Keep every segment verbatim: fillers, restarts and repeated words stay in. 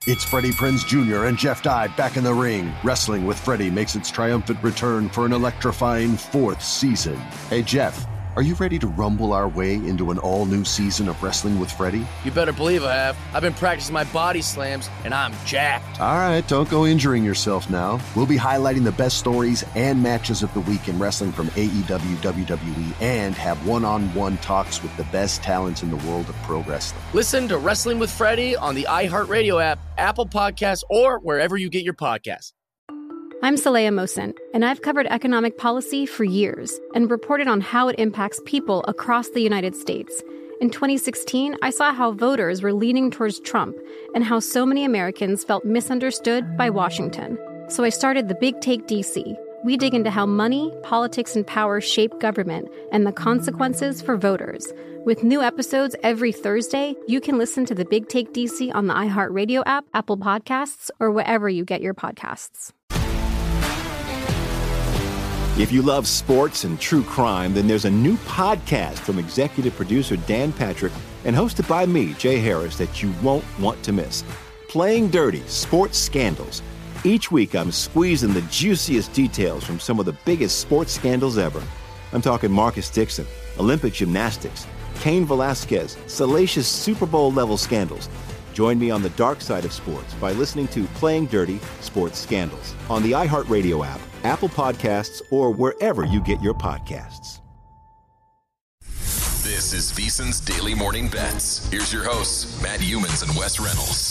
It's Freddie Prinze Junior and Jeff Dye back in the ring. Wrestling with Freddie makes its triumphant return for an electrifying fourth season. Hey, Jeff, are you ready to rumble our way into an all-new season of Wrestling with Freddie? You better believe I have. I've been practicing my body slams, and I'm jacked. All right, don't go injuring yourself now. We'll be highlighting the best stories and matches of the week in wrestling from A E W, W W E, and have one-on-one talks with the best talents in the world of pro wrestling. Listen to Wrestling with Freddie on the iHeartRadio app, Apple Podcasts, or wherever you get your podcasts. I'm Saleha Mohsen, and I've covered economic policy for years and reported on how it impacts people across the United States. In twenty sixteen, I saw how voters were leaning towards Trump and how so many Americans felt misunderstood by Washington. So I started The Big Take D C. We dig into how money, politics, and power shape government and the consequences for voters. With new episodes every Thursday, you can listen to The Big Take D C on the iHeartRadio app, Apple Podcasts, or wherever you get your podcasts. If you love sports and true crime, then there's a new podcast from executive producer Dan Patrick and hosted by me, Jay Harris, that you won't want to miss. Playing Dirty: Sports Scandals. Each week, I'm squeezing the juiciest details from some of the biggest sports scandals ever. I'm talking Marcus Dixon, Olympic gymnastics, Cain Velasquez, salacious Super Bowl-level scandals. Join me on the dark side of sports by listening to Playing Dirty: Sports Scandals on the iHeartRadio app, Apple Podcasts, or wherever you get your podcasts. This is VSiN's Daily Morning Bets. Here's your hosts, Matt Humans and Wes Reynolds.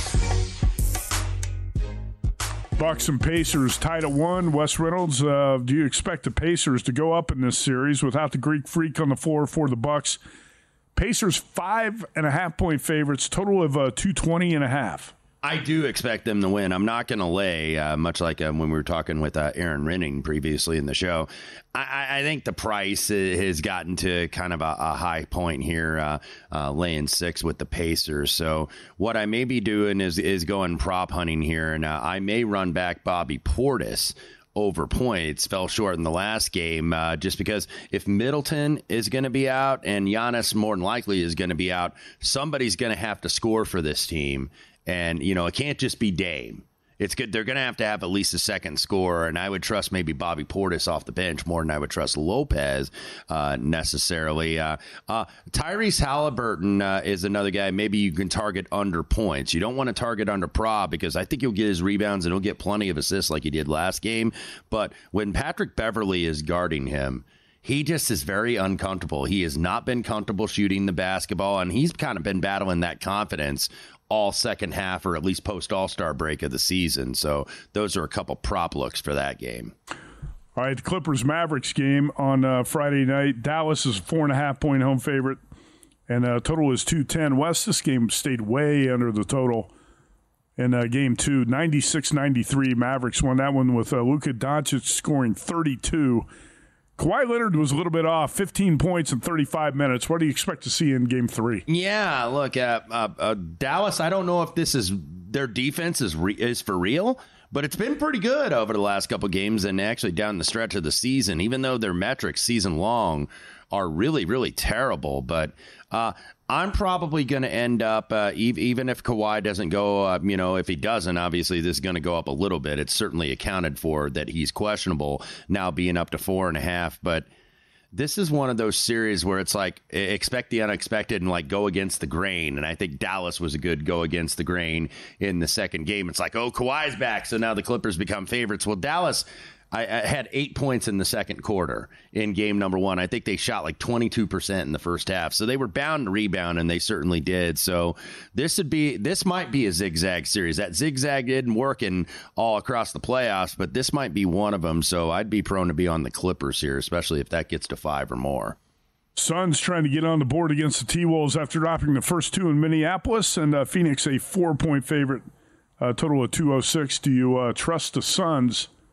Bucks and Pacers tied at one. Wes Reynolds, uh, do you expect the Pacers to go up in this series without the Greek Freak on the floor for the Bucks? Pacers five and a half point favorites, total of uh, two twenty and a half. I do expect them to win. I'm not going to lay, uh, much like uh, when we were talking with uh, Aaron Renning previously in the show. I, I think the price has gotten to kind of a, a high point here, uh, uh, laying six with the Pacers. So what I may be doing is is going prop hunting here, and uh, I may run back Bobby Portis over points. Fell short in the last game uh, just because if Middleton is going to be out and Giannis more than likely is going to be out, somebody's going to have to score for this team. And, you know, it can't just be Dame. It's good. They're going to have to have at least a second scorer, and I would trust maybe Bobby Portis off the bench more than I would trust Lopez uh, necessarily. Uh, uh, Tyrese Halliburton uh, is another guy maybe you can target under points. You don't want to target under prop because I think he'll get his rebounds and he'll get plenty of assists like he did last game. But when Patrick Beverley is guarding him, he just is very uncomfortable. He has not been comfortable shooting the basketball, and he's kind of been battling that confidence all second half or at least post All-Star break of the season. So those are a couple prop looks for that game. All right, the Clippers-Mavericks game on uh, Friday night. Dallas is a four and a half point home favorite, and uh, total is two ten. West, this game stayed way under the total in uh, game two. ninety-six ninety-three, Mavericks won that one with uh, Luka Doncic scoring thirty-two. Kawhi Leonard was a little bit off, fifteen points in thirty-five minutes. What do you expect to see in game three? Yeah, look, uh, uh, uh, Dallas, I don't know if this is their defense is re- is for real, but it's been pretty good over the last couple games and actually down the stretch of the season, even though their metrics season long are really, really terrible. But uh, I'm probably going to end up, uh, e- even if Kawhi doesn't go, uh, you know, if he doesn't, obviously this is going to go up a little bit. It's certainly accounted for that he's questionable now being up to four and a half. But this is one of those series where it's like expect the unexpected and like go against the grain. And I think Dallas was a good go against the grain in the second game. It's like, oh, Kawhi's back. So now the Clippers become favorites. Well, Dallas, I, I had eight points in the second quarter in game number one. I think they shot like twenty-two percent in the first half. So they were bound to rebound, and they certainly did. So this would be this might be a zigzag series. That zigzag didn't work in all across the playoffs, but this might be one of them. So I'd be prone to be on the Clippers here, especially if that gets to five or more. Suns trying to get on the board against the T-Wolves after dropping the first two in Minneapolis, and uh, Phoenix a four-point favorite, uh, total of two oh six. Do you uh, trust the Suns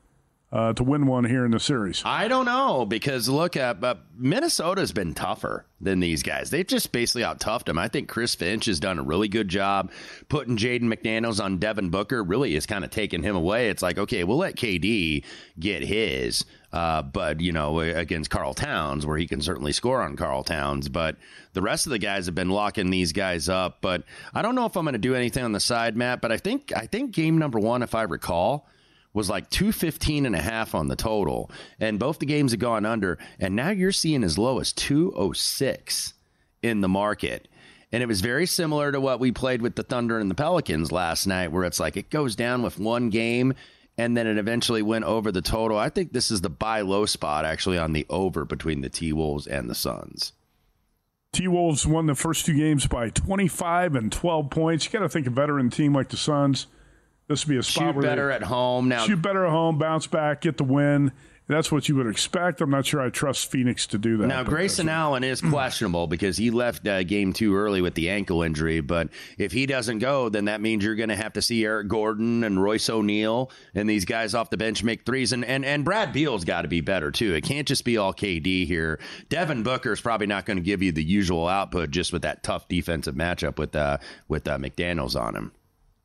uh, to win one here in the series? I don't know, because look at uh, Minnesota's been tougher than these guys. They've just basically out-toughed them. I think Chris Finch has done a really good job putting Jaden McDaniels on Devin Booker. Really has kind of taken him away. It's like, okay, we'll let K D get his, uh, but, you know, against Karl Towns, where he can certainly score on Karl Towns. But the rest of the guys have been locking these guys up. But I don't know if I'm going to do anything on the side, Matt, but I think I think game number one, if I recall, was like two fifteen and a half on the total, and both the games have gone under, and now you're seeing as low as two oh six in the market. And it was very similar to what we played with the Thunder and the Pelicans last night, where it's like it goes down with one game and then it eventually went over the total. I think this is the buy low spot actually on the over between the T-Wolves and the Suns. T-Wolves won the first two games by twenty-five and twelve points. You got to think a veteran team like the Suns, this would be a spot shoot where better they at home. Now, shoot better at home, bounce back, get the win. That's what you would expect. I'm not sure I trust Phoenix to do that. Now, Grayson Allen is questionable because he left uh, game two early with the ankle injury. But if he doesn't go, then that means you're going to have to see Eric Gordon and Royce O'Neal and these guys off the bench make threes. And and, and Brad Beal's got to be better, too. It can't just be all K D here. Devin Booker's probably not going to give you the usual output just with that tough defensive matchup with, uh, with uh, McDaniels on him.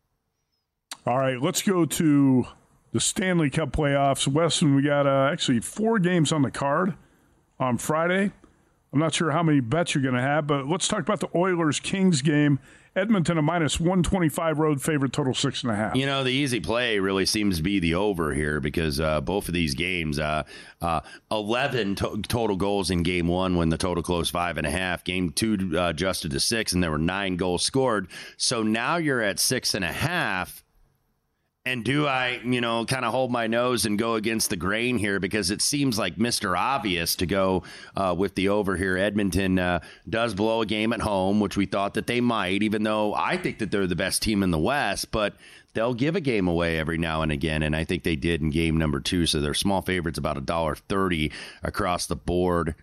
All right, let's go to the Stanley Cup playoffs. Weston, we got uh, actually four games on the card on Friday. I'm not sure how many bets you're going to have, but let's talk about the Oilers-Kings game. Edmonton, a minus one twenty-five road favorite, total six and a half. You know, the easy play really seems to be the over here because uh, both of these games, uh, uh, eleven to- total goals in game one when the total closed five and a half. Game two uh, adjusted to six, and there were nine goals scored. So now you're at six and a half. And do I, you know, kind of hold my nose and go against the grain here because it seems like Mister Obvious to go uh, with the over here. Edmonton uh, does blow a game at home, which we thought that they might, even though I think that they're the best team in the West, but they'll give a game away every now and again, and I think they did in game number two, so they're small favorites about one dollar thirty across the board.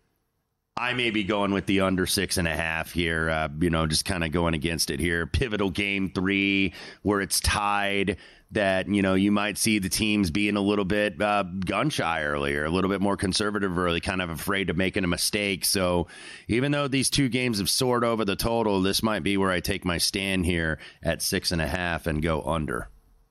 I may be going with the under six and a half here, uh, you know, just kind of going against it here. Pivotal game three where it's tied that, you know, you might see the teams being a little bit uh, gun shy earlier, a little bit more conservative early, kind of afraid of making a mistake. So even though these two games have soared over the total, this might be where I take my stand here at six and a half and go under.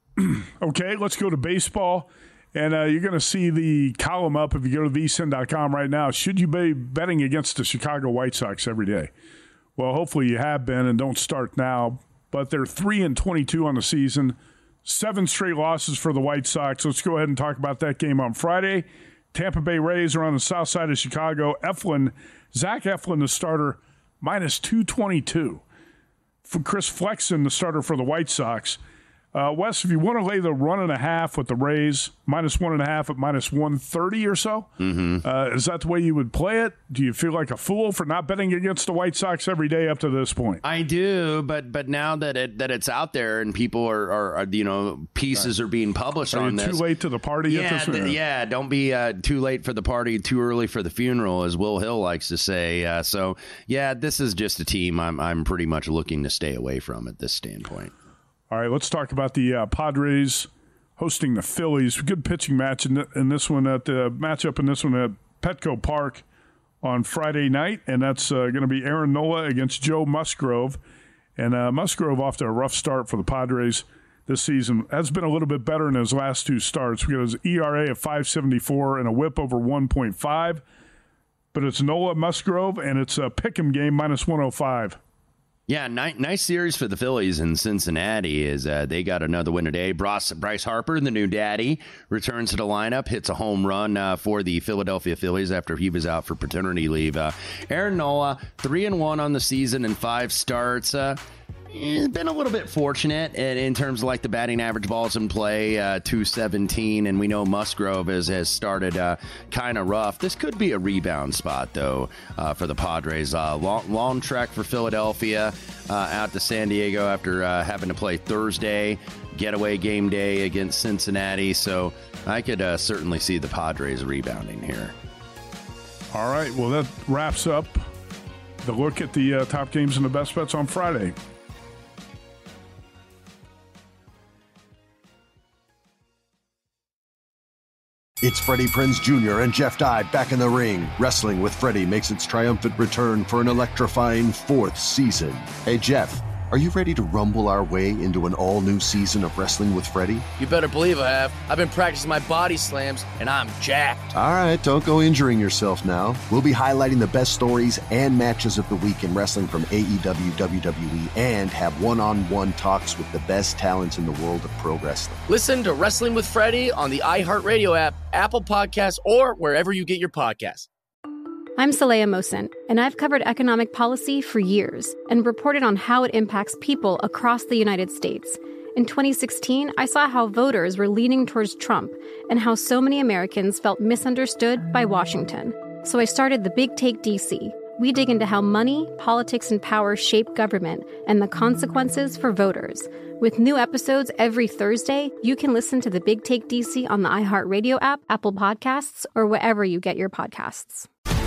Okay, let's go to baseball. And uh, you're going to see the column up if you go to V S I N dot com right now. Should you be betting against the Chicago White Sox every day? Well, hopefully you have been and don't start now. But they're three and twenty-two on the season, seven straight losses for the White Sox. Let's go ahead and talk about that game on Friday. Tampa Bay Rays are on the south side of Chicago. Eflin, Zach Eflin, the starter, minus two twenty-two. For Chris Flexen, the starter for the White Sox. Uh, Wes, if you want to lay the run and a half with the Rays, minus one and a half at minus one thirty or so, mm-hmm. uh, is that the way you would play it? Do you feel like a fool for not betting against the White Sox every day up to this point? I do, but but now that it that it's out there and people are, are, are you know, pieces right. are being published are on you this. Too late to the party yeah, at this th- yeah, don't be uh, too late for the party, too early for the funeral, as Will Hill likes to say. Uh, so, yeah, this is just a team I'm I'm pretty much looking to stay away from at this standpoint. All right, let's talk about the uh, Padres hosting the Phillies. Good pitching match in, th- in this one, at the matchup in this one at Petco Park on Friday night, and that's uh, going to be Aaron Nola against Joe Musgrove. And uh, Musgrove off to a rough start for the Padres this season. Has been a little bit better in his last two starts. We got his E R A of five seventy-four and a whip over one point five. But it's Nola Musgrove, and it's a pick'em game, minus one oh five. Yeah, nice, nice series for the Phillies in Cincinnati. Is uh, they got another win today. Bryce, Bryce Harper, the new daddy, returns to the lineup, hits a home run uh, for the Philadelphia Phillies after he was out for paternity leave. Uh, Aaron Nola, three and one on the season and five starts. Uh, He's been a little bit fortunate in, in terms of like the batting average balls in play, uh, two seventeen, and we know Musgrove has, has started uh, kind of rough. This could be a rebound spot, though, uh, for the Padres. Uh, long, long trek for Philadelphia uh, out to San Diego after uh, having to play Thursday, getaway game day against Cincinnati, so I could uh, certainly see the Padres rebounding here. All right, well, that wraps up the look at the uh, top games and the best bets on Friday. It's Freddie Prinze Junior and Jeff Dye back in the ring. Wrestling with Freddie makes its triumphant return for an electrifying fourth season. Hey, Jeff, are you ready to rumble our way into an all-new season of Wrestling with Freddie? You better believe I have. I've been practicing my body slams, and I'm jacked. All right, don't go injuring yourself now. We'll be highlighting the best stories and matches of the week in wrestling from A E W, W W E, and have one-on-one talks with the best talents in the world of pro wrestling. Listen to Wrestling with Freddie on the iHeartRadio app, Apple Podcasts, or wherever you get your podcasts. I'm Saleha Mohsin, and I've covered economic policy for years and reported on how it impacts people across the United States. In twenty sixteen, I saw how voters were leaning towards Trump and how so many Americans felt misunderstood by Washington. So I started The Big Take D C. We dig into how money, politics, and power shape government and the consequences for voters. With new episodes every Thursday, you can listen to The Big Take D C on the iHeartRadio app, Apple Podcasts, or wherever you get your podcasts.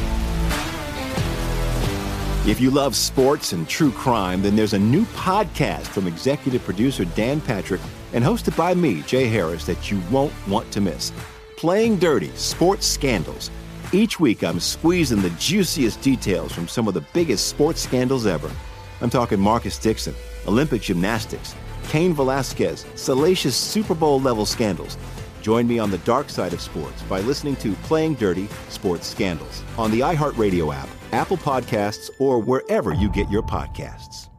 If you love sports and true crime, then there's a new podcast from executive producer Dan Patrick and hosted by me, Jay Harris, that you won't want to miss. Playing Dirty: Sports Scandals. Each week, I'm squeezing the juiciest details from some of the biggest sports scandals ever. I'm talking Marcus Dixon, Olympic gymnastics, Cain Velasquez, salacious Super Bowl-level scandals. Join me on the dark side of sports by listening to Playing Dirty: Sports Scandals on the iHeartRadio app, Apple Podcasts, or wherever you get your podcasts.